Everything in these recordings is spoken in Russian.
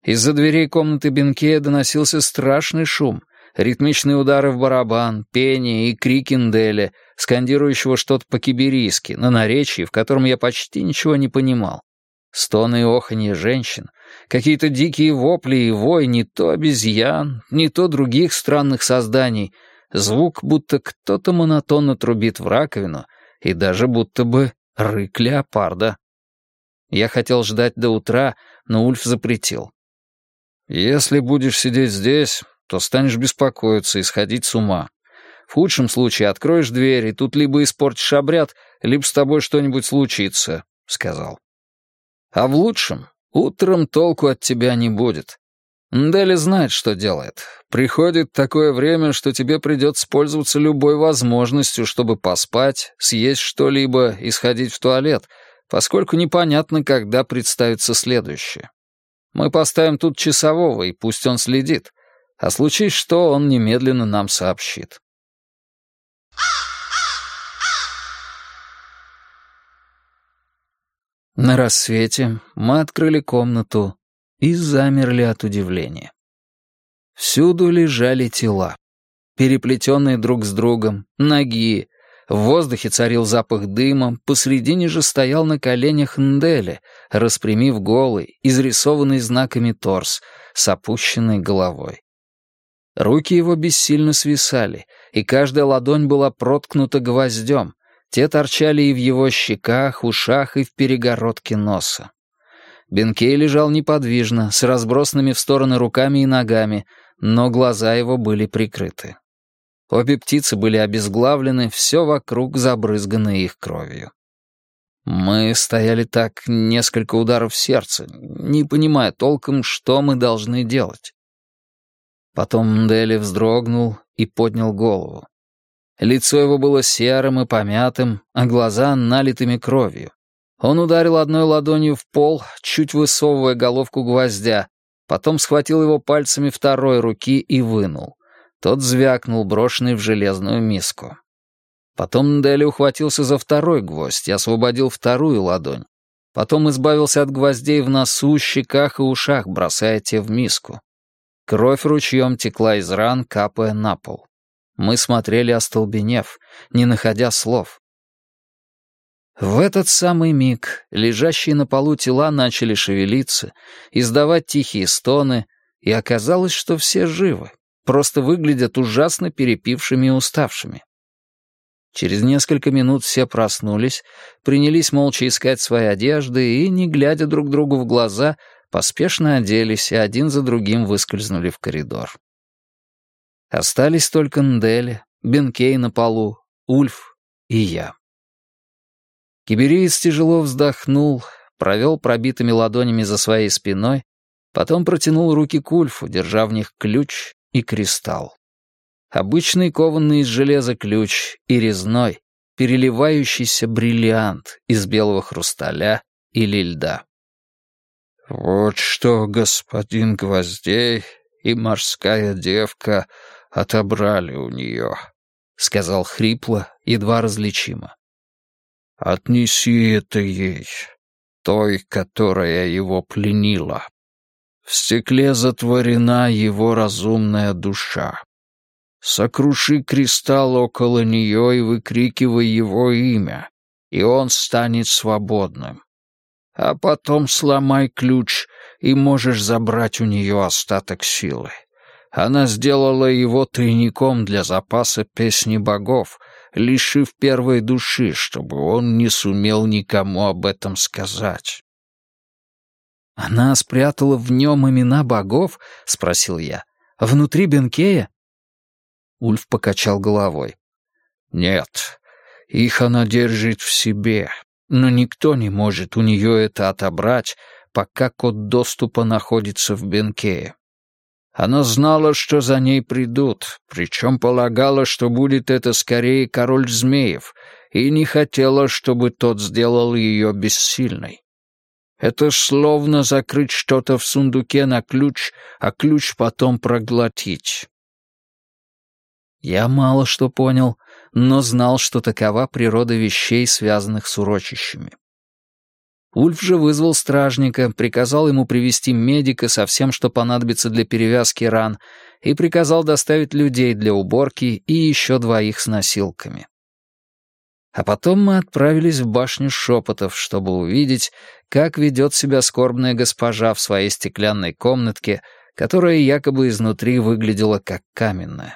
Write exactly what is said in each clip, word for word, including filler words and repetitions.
Из-за дверей комнаты Бенкея доносился страшный шум, ритмичные удары в барабан, пение и крики Нделя, скандирующего что-то по-киберийски, на наречии, в котором я почти ничего не понимал. Стоны и оханье женщин, какие-то дикие вопли и вой не то обезьян, не то других странных созданий, звук, будто кто-то монотонно трубит в раковину, и даже будто бы рык леопарда. Я хотел ждать до утра, но Ульф запретил. «Если будешь сидеть здесь, то станешь беспокоиться и сходить с ума. В худшем случае откроешь дверь, и тут либо испортишь обряд, либо с тобой что-нибудь случится», — сказал. «А в лучшем утром толку от тебя не будет. Нделли знает, что делает. Приходит такое время, что тебе придется пользоваться любой возможностью, чтобы поспать, съесть что-либо и сходить в туалет, поскольку непонятно, когда представится следующее. Мы поставим тут часового, и пусть он следит. А случись что, он немедленно нам сообщит». На рассвете мы открыли комнату и замерли от удивления. Всюду лежали тела, переплетенные друг с другом, ноги. В воздухе царил запах дыма, посредине же стоял на коленях Нделя, распрямив голый, изрисованный знаками торс, с опущенной головой. Руки его бессильно свисали, и каждая ладонь была проткнута гвоздем. Те торчали и в его щеках, ушах, и в перегородке носа. Бенкей лежал неподвижно, с разбросанными в стороны руками и ногами, но глаза его были прикрыты. Обе птицы были обезглавлены, все вокруг забрызгано их кровью. Мы стояли так несколько ударов сердца, не понимая толком, что мы должны делать. Потом Нделли вздрогнул и поднял голову. Лицо его было серым и помятым, а глаза налитыми кровью. Он ударил одной ладонью в пол, чуть высовывая головку гвоздя, потом схватил его пальцами второй руки и вынул. Тот звякнул, брошенный в железную миску. Потом Нделли ухватился за второй гвоздь и освободил вторую ладонь. Потом избавился от гвоздей в носу, щеках и ушах, бросая те в миску. Кровь ручьем текла из ран, капая на пол. Мы смотрели, остолбенев, не находя слов. В этот самый миг лежащие на полу тела начали шевелиться, издавать тихие стоны, и оказалось, что все живы, просто выглядят ужасно перепившими и уставшими. Через несколько минут все проснулись, принялись молча искать свои одежды и, не глядя друг другу в глаза, поспешно оделись и один за другим выскользнули в коридор. Остались только Нделли, Бенкей на полу, Ульф и я. Кибериец тяжело вздохнул, провел пробитыми ладонями за своей спиной, потом протянул руки к Ульфу, держа в них ключ и кристалл. Обычный кованный из железа ключ и резной, переливающийся бриллиант из белого хрусталя или льда. «Вот что господин Гвоздей и морская девка отобрали у нее», — сказал хрипло, едва различимо. «Отнеси это ей, той, которая его пленила. В стекле затворена его разумная душа. Сокруши кристалл около нее и выкрикивай его имя, и он станет свободным. А потом сломай ключ, и можешь забрать у нее остаток силы. Она сделала его тайником для запаса песни богов, лишив первой души, чтобы он не сумел никому об этом сказать». «Она спрятала в нем имена богов?» — спросил я. «Внутри Бенкея?» Ульф покачал головой. «Нет, их она держит в себе, но никто не может у нее это отобрать, пока код доступа находится в Бенкее. Она знала, что за ней придут, причем полагала, что будет это скорее король змеев, и не хотела, чтобы тот сделал ее бессильной. Это словно закрыть что-то в сундуке на ключ, а ключ потом проглотить». Я мало что понял, но знал, что такова природа вещей, связанных с урочищами. Ульф же вызвал стражника, приказал ему привести медика со всем, что понадобится для перевязки ран, и приказал доставить людей для уборки и еще двоих с носилками. А потом мы отправились в башню шепотов, чтобы увидеть, как ведет себя скорбная госпожа в своей стеклянной комнатке, которая якобы изнутри выглядела как каменная.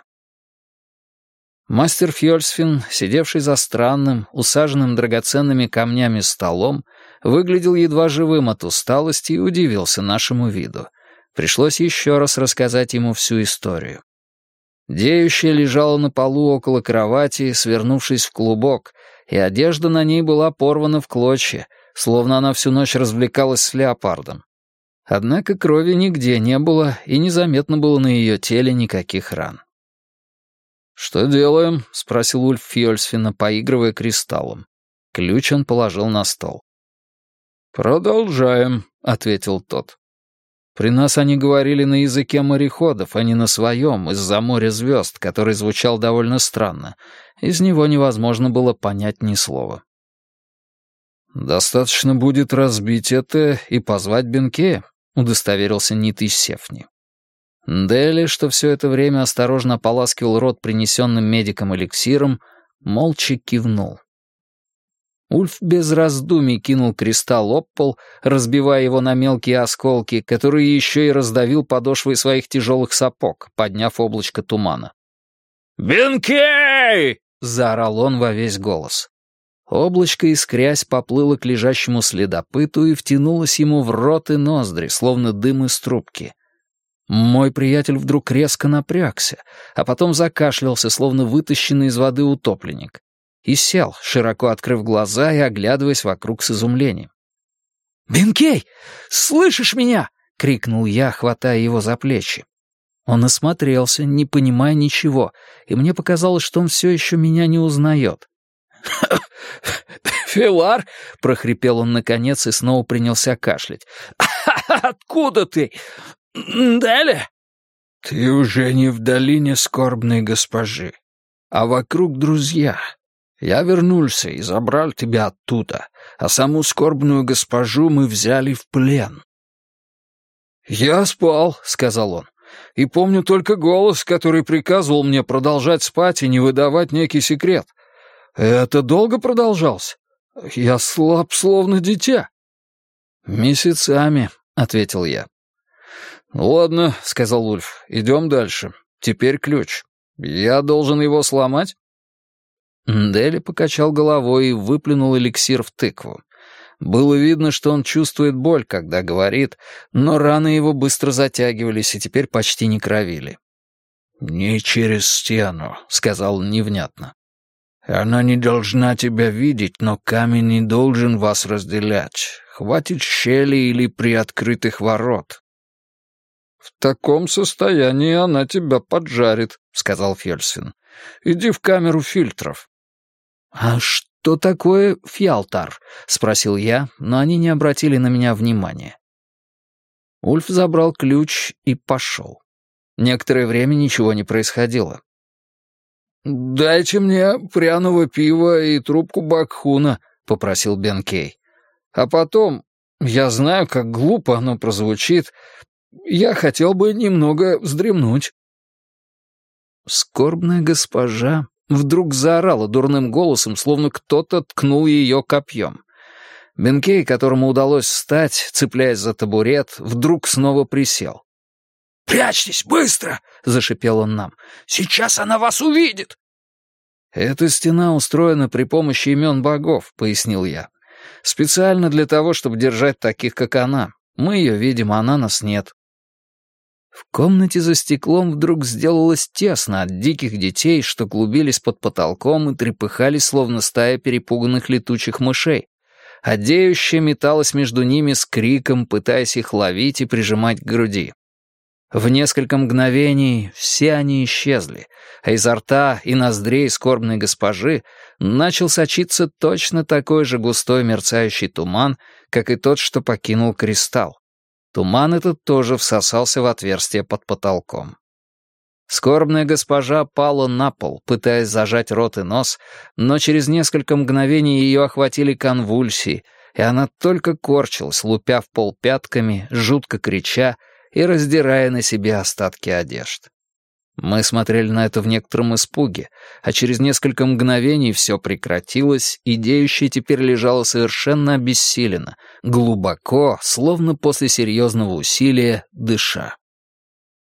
Мастер Фьёльсфин, сидевший за странным, усаженным драгоценными камнями столом, выглядел едва живым от усталости и удивился нашему виду. Пришлось еще раз рассказать ему всю историю. Деющая лежала на полу около кровати, свернувшись в клубок, и одежда на ней была порвана в клочья, словно она всю ночь развлекалась с леопардом. Однако крови нигде не было, и незаметно было на ее теле никаких ран. «Что делаем?» — спросил Ульф Фьёльсфина, поигрывая кристаллом. Ключ он положил на стол. «Продолжаем», — ответил тот. При нас они говорили на языке мореходов, а не на своем, из-за моря звезд, который звучал довольно странно. Из него невозможно было понять ни слова. «Достаточно будет разбить это и позвать Бенкея», — удостоверился Нит из Сефни. Дели, что все это время осторожно ополаскивал рот принесенным медиком эликсиром, молча кивнул. Ульф без раздумий кинул кристалл об пол, разбивая его на мелкие осколки, которые еще и раздавил подошвой своих тяжелых сапог, подняв облачко тумана. «Бенкей!» — заорал он во весь голос. Облачко, искрясь, поплыло к лежащему следопыту и втянулось ему в рот и ноздри, словно дым из трубки. Мой приятель вдруг резко напрягся, а потом закашлялся, словно вытащенный из воды утопленник, и сел, широко открыв глаза и оглядываясь вокруг с изумлением. «Бенкей, слышишь меня?» — крикнул я, хватая его за плечи. Он осмотрелся, не понимая ничего, и мне показалось, что он все еще меня не узнает. «Филар!» — прохрипел он наконец и снова принялся кашлять. «Откуда ты? Дели?» «Ты уже не в долине скорбной госпожи, а вокруг друзья. Я вернулся и забрал тебя оттуда, а саму скорбную госпожу мы взяли в плен». «Я спал», — сказал он, — «и помню только голос, который приказывал мне продолжать спать и не выдавать некий секрет. Это долго продолжалось? Я слаб, словно дитя». «Месяцами», — ответил я. «Ладно», — сказал Ульф, — «идем дальше. Теперь ключ. Я должен его сломать?» Дели покачал головой и выплюнул эликсир в тыкву. Было видно, что он чувствует боль, когда говорит, но раны его быстро затягивались и теперь почти не кровили. «Не через стену», — сказал он невнятно. «Она не должна тебя видеть, но камень не должен вас разделять. Хватит щели или приоткрытых ворот». «В таком состоянии она тебя поджарит», — сказал Фьёльсфин. «Иди в камеру фильтров». «А что такое фьялтар?» — спросил я, но они не обратили на меня внимания. Ульф забрал ключ и пошел. Некоторое время ничего не происходило. «Дайте мне пряного пива и трубку бакхуна», — попросил Бенкей. «А потом, я знаю, как глупо оно прозвучит, я хотел бы немного вздремнуть». Скорбная госпожа вдруг заорала дурным голосом, словно кто-то ткнул ее копьем. Бенкей, которому удалось встать, цепляясь за табурет, вдруг снова присел. «Прячьтесь, быстро!» — зашипел он нам. «Сейчас она вас увидит!» «Эта стена устроена при помощи имен богов», — пояснил я. «Специально для того, чтобы держать таких, как она. Мы ее видим, а она нас нет». В комнате за стеклом вдруг сделалось тесно от диких детей, что клубились под потолком и трепыхались, словно стая перепуганных летучих мышей, а деющая металась между ними с криком, пытаясь их ловить и прижимать к груди. В несколько мгновений все они исчезли, а изо рта и ноздрей скорбной госпожи начал сочиться точно такой же густой мерцающий туман, как и тот, что покинул кристалл. Туман этот тоже всосался в отверстие под потолком. Скорбная госпожа пала на пол, пытаясь зажать рот и нос, но через несколько мгновений ее охватили конвульсии, и она только корчилась, лупя в пол пятками, жутко крича и раздирая на себе остатки одежд. Мы смотрели на это в некотором испуге, а через несколько мгновений все прекратилось, и деющая теперь лежала совершенно обессиленно, глубоко, словно после серьезного усилия, дыша.